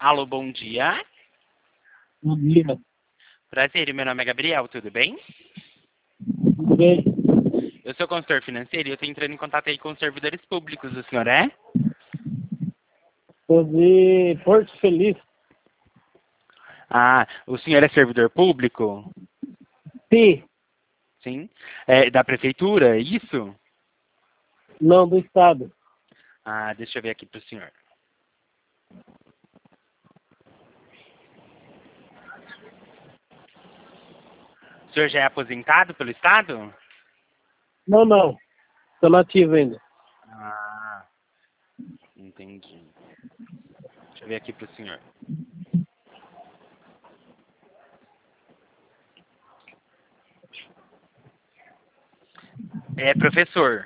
Alô, bom dia. Bom dia. Prazer, meu nome é Gabriel, tudo bem? Tudo bem? Eu sou consultor financeiro e eu estou entrando em contato aí com os servidores públicos, o senhor é? Sou de Porto Feliz. Ah, o senhor é servidor público? Sim. Sim. É da prefeitura, é isso? Não, do Estado. Ah, deixa eu ver aqui para o senhor. O senhor já é aposentado pelo Estado? Não, não. Estou nativo ainda. Ah, entendi. Deixa eu ver aqui para o senhor. É professor.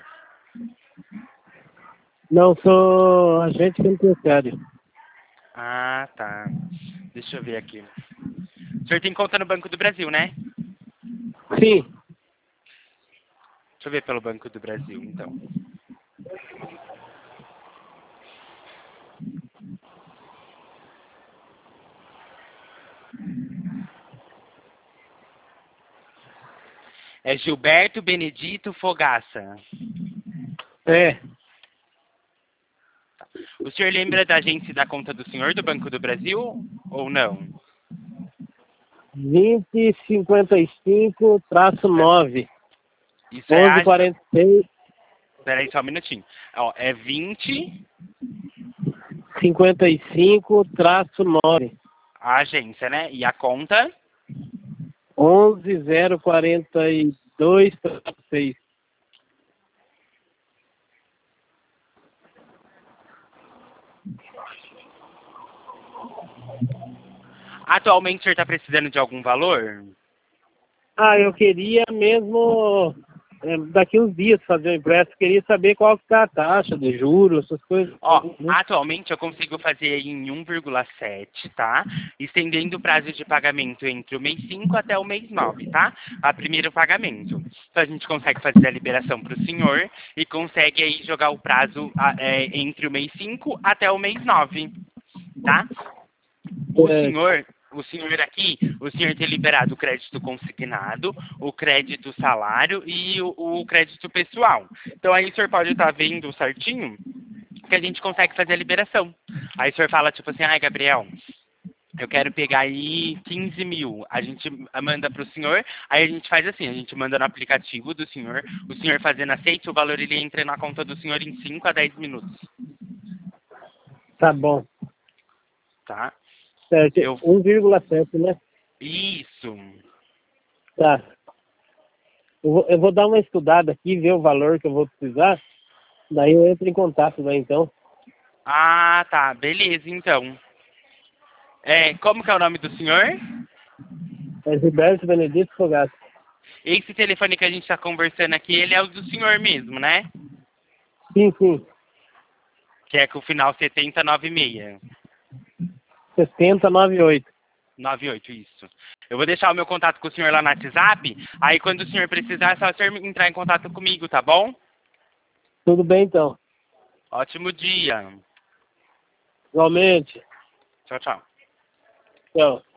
Não, sou agente penitenciário. Ah, tá. Deixa eu ver aqui. O senhor tem conta no Banco do Brasil, né? Sim. Deixa eu ver pelo Banco do Brasil, então. É Gilberto Benedito Fogaça. É. O senhor lembra da agência da conta do senhor do Banco do Brasil ou não? 2055-9. Isso é a... 1146 Peraí só um minutinho. Ó, é 20, 55-9. a agência, né? E a conta? 11042-6. Atualmente o senhor está precisando de algum valor? Ah, eu queria mesmo, daqui uns dias fazer um empréstimo. Queria saber qual que tá a taxa de juros, essas coisas. Ó, atualmente eu consigo fazer em 1,7, tá? Estendendo o prazo de pagamento entre o mês 5 até o mês 9, tá? A primeiro pagamento. Então a gente consegue fazer a liberação para o senhor e consegue aí jogar o prazo entre o mês 5 até o mês 9, tá? É, O senhor aqui, o senhor tem liberado o crédito consignado, o crédito salário e o crédito pessoal. Então aí o senhor pode estar vendo certinho que a gente consegue fazer a liberação. Aí o senhor fala tipo assim, ai Gabriel, eu quero pegar aí 15 mil. A gente manda para o senhor, aí a gente faz assim, a gente manda no aplicativo do senhor, o senhor fazendo aceite, o valor ele entra na conta do senhor em 5 a 10 minutos, tá bom. tá? Certo. Eu, 1,7, né? isso. Tá. Eu vou dar uma estudada aqui, ver o valor que eu vou precisar. Daí eu entro em contato, daí então. Ah, tá, beleza, então. Como que é o nome do senhor? É Gilberto Benedito Fogaça. Esse telefone que a gente está conversando aqui, ele é o do senhor mesmo, né? Sim, sim. Que é com o final 7096. 6098. 98, isso. Eu vou deixar o meu contato com o senhor lá no WhatsApp. Aí quando o senhor precisar, é só o senhor entrar em contato comigo, tá bom? Tudo bem então. Ótimo dia. Igualmente. Tchau, tchau. Tchau.